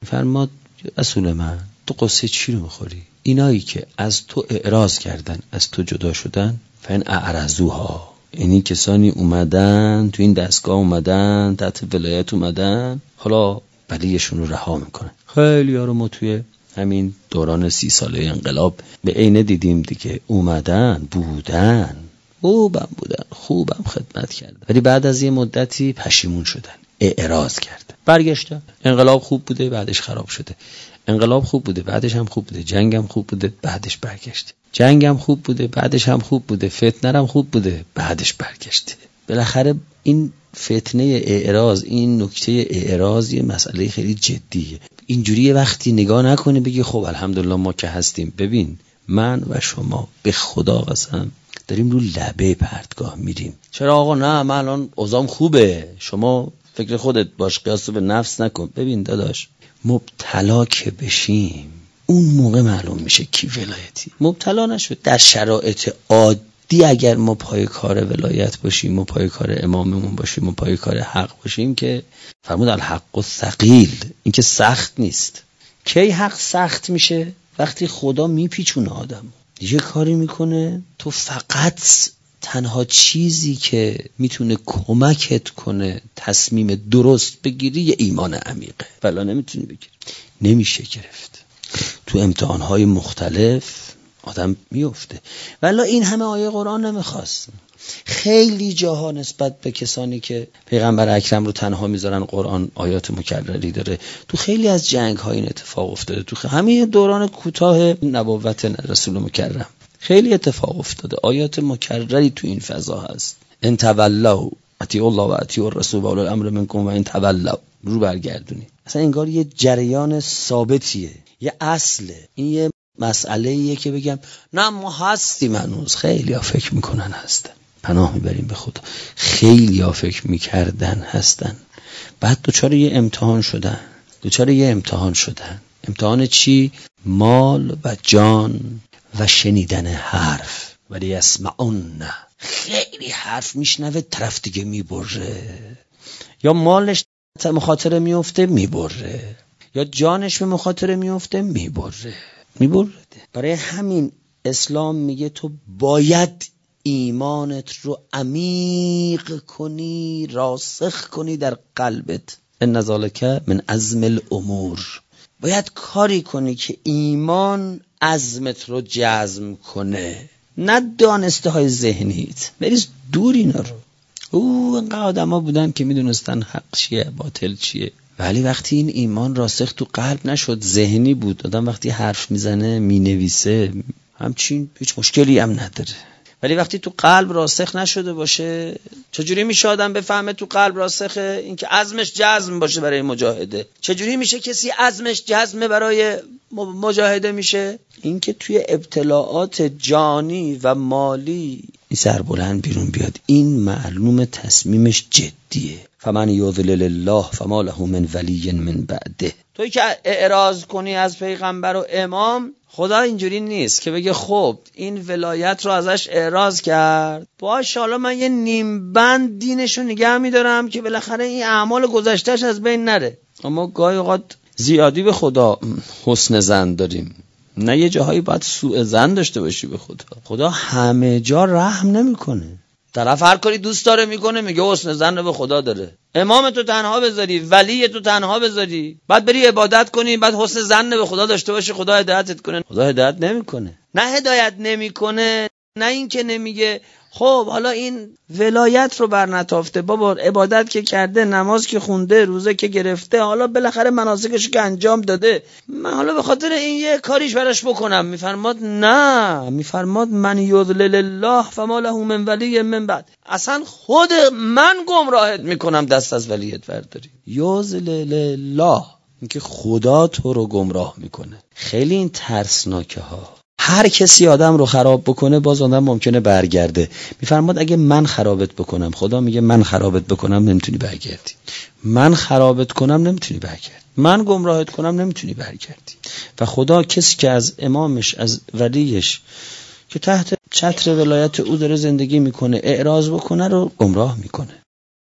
فرماد رسول من تو قصه چی رو میخوری؟ اینایی که از تو اعراض کردن، از تو جدا شدن، فین اعرضوها، یعنی کسانی اومدن تو این دستگاه، اومدن تحت ولایت، اومدن حالا ولیشون رو رها میکنن. خیلی ها رو ما توی همین دوران 30 ساله انقلاب به عینه دیدیم دیگه، اومدن بودن، خوبم خدمت کردن، ولی بعد از یه مدتی پشیمون شدن، اعراض کردن، برگشتن. انقلاب خوب بوده بعدش خراب شده، انقلاب خوب بوده بعدش هم خوب بوده، جنگ هم خوب بوده بعدش برگشته، جنگ هم خوب بوده بعدش هم خوب بوده، فتنه هم خوب بوده بعدش برگشته. بالاخره این فتنه اعراض، این نکته اعراض یه مسئله خیلی جدیه. اینجوری یه وقتی نگاه نکنی بگی خب الحمدلله ما که هستیم. ببین من و شما به خدا قسم داریم رو لبه پرتگاه میریم. چرا آقا نه من الان اوضاعم خوبه، شما فکر خودت باش، قیاس به نفس نکن. ببین داداش، مبتلا که بشیم اون موقع معلوم میشه کی ولایتی. مبتلا نشد در شرایط عادی، اگر ما پای کار ولایت باشیم، ما پای کار اماممون باشیم، ما پای کار حق باشیم، که فرمود الحق ثقیل، این که سخت نیست. کی حق سخت میشه؟ وقتی خدا میپیچونه آدم، یه کاری میکنه تو فقط تنها چیزی که میتونه کمکت کنه تصمیم درست بگیری یه ایمان عمیقه، ولی نمیتونی بگیری، نمیشه گرفت. تو امتحانهای مختلف آدم میفته، ولی این همه آیه قرآن نمیخواست. خیلی جاها نسبت به کسانی که پیغمبر اکرم رو تنها میذارن قرآن آیات مکرری داره. تو خیلی از جنگ ها این اتفاق افتاده، تو همین دوران کوتاه نبوت رسول مکرم خیلی اتفاق افتاده، آیات مکرری تو این فضا هست. ان تولوا اطیعوا الله و اطیعوا الرسول و اولی الامر منکم و ان تولوا، رو برگردونی. اصلا انگار یه جریان ثابتیه، یه اصله. این یه مسئله‌ایه که بگم نه ما هستیم هنوز. خیلی ها فکر میکنن هستن، پناه میبریم به خدا. خیلی ها فکر میکردن هستن، بعد دوچار یه امتحان شدن. امتحان چی؟ مال و جان و شنیدن حرف. ولی یسمعون، خیلی حرف میشنوه طرف دیگه میبره، یا مالش مخاطره میفته میبره، یا جانش به مخاطره میفته میبره. برای همین اسلام میگه تو باید ایمانت رو عمیق کنی، راسخ کنی در قلبت. ان ذالک من عزم الامور. باید کاری کنی که ایمان عزمت رو جزم کنه، نه دانسته های ذهنیت. بریز دور اینا رو. اینقدر آدم ها بودن که میدونستن حق چیه باطل چیه، ولی وقتی این ایمان راسخ تو قلب نشد، ذهنی بود، آدم وقتی حرف میزنه مینویسه همچین هیچ مشکلی هم نداره. ولی وقتی تو قلب راسخ نشده باشه، چجوری میشه آدم بفهمه تو قلب راسخه؟ این که عزمش جزم باشه برای مجاهده. چجوری میشه کسی عزمش جزمه برای مجاهده میشه؟ این که توی ابتلاعات جانی و مالی این سربلند بیرون بیاد، این معلوم تصمیمش جدیه. فمن یضلل الله فما له من ولی من بعده. توی که اعراض کنی از پیغمبر و امام، خدا اینجوری نیست که بگه خب این ولایت رو ازش اعراض کرد، باش حالا من یه نیم بند دینشو نگه میدارم که بالاخره این اعمال گذشتهش از بین نره. اما گاهی اوقات زیادی به خدا حسن ظن داریم، نه یه جاهایی باید سوء ظن داشته باشی به خدا. خدا همه جا رحم نمیکنه. طرف هر کاری دوست داره میکنه، میگه حسن ظن به خدا داره. امام تو تنها بذاری، ولی تو تنها بذاری، بعد بری عبادت کنی، بعد حسن ظن به خدا داشته باشی خدا هدایتت کنه. خدا هدایت نمیکنه. نه هدایت نمیکنه، نه این که نمیگه خب حالا این ولایت رو برنتافته، بابا عبادت که کرده، نماز که خونده، روزه که گرفته، حالا بالاخره مناسکش که انجام داده، من حالا به خاطر این یه کاریش براش بکنم. میفرماد نه، میفرماد من یضلل الله فما له من ولی من بعد. اصلا خود من گمراهت میکنم دست از ولیت برداری. یضلل الله، اینکه خدا تو رو گمراه میکنه. خیلی این ترسناکه ها. هر کسی آدم رو خراب بکنه باز آدم ممکنه برگرده. میفرماد اگه من خرابت بکنم، خدا میگه من خرابت بکنم نمیتونی برگردی، من خرابت کنم نمیتونی برگردی، من گمراهت کنم نمیتونی برگردی. و خدا کسی که از امامش، از ولیش که تحت چتر ولایت او داره زندگی میکنه اعراض بکنه رو گمراه میکنه.